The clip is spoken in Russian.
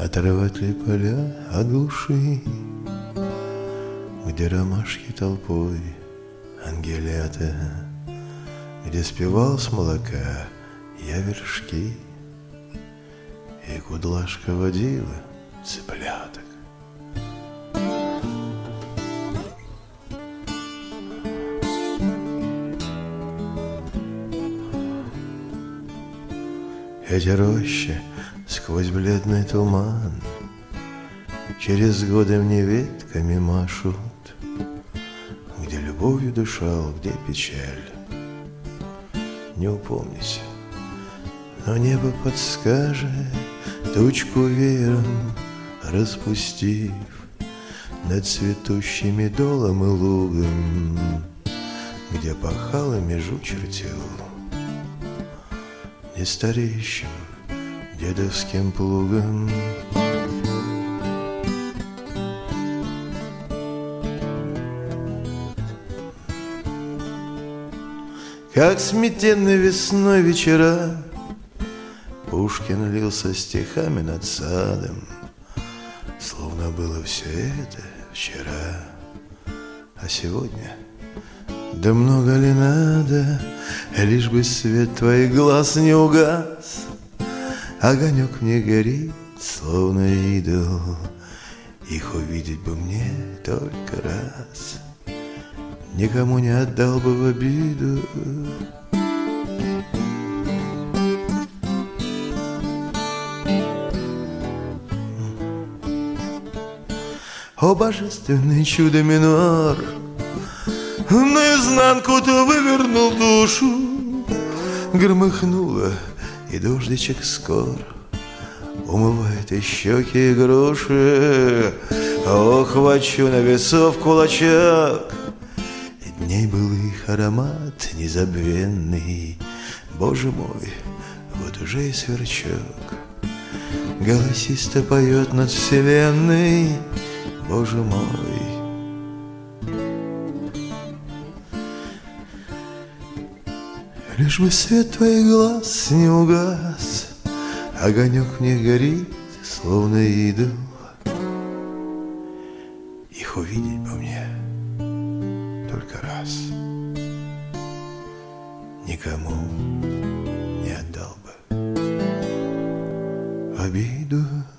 Оторвать ли поля от глуши, где ромашки толпой, ангелята, где спевал с молока я вершки, и кудлашка водила цыпляток. Эти рощи сквозь бледный туман через годы мне ветками машут, где любовью дышал, где печаль. Не упомнить, но небо подскажет, тучку веером распустив над цветущими долом и лугом, где пахал и межу чертил не стареющим дедовским плугом. Как сметенной весной вечера Пушкин лился стихами над садом, словно было все это вчера. А сегодня, да много ли надо, лишь бы свет твоих глаз не угас. Огонек мне горит, словно идол, их увидеть бы мне только раз, никому не отдал бы в обиду. О, божественный чудо минор, наизнанку-то вывернул душу, громыхнуло, и дождичек скоро умывает и щеки, и груши. О, хвачу на весов кулачок, и дней был их аромат незабвенный. Боже мой, вот уже и сверчок голосисто поет над вселенной. Боже мой, лишь бы свет твоих глаз не угас, огонек мне горит, словно идол, их увидеть бы мне только раз, никому не отдал бы в обиду.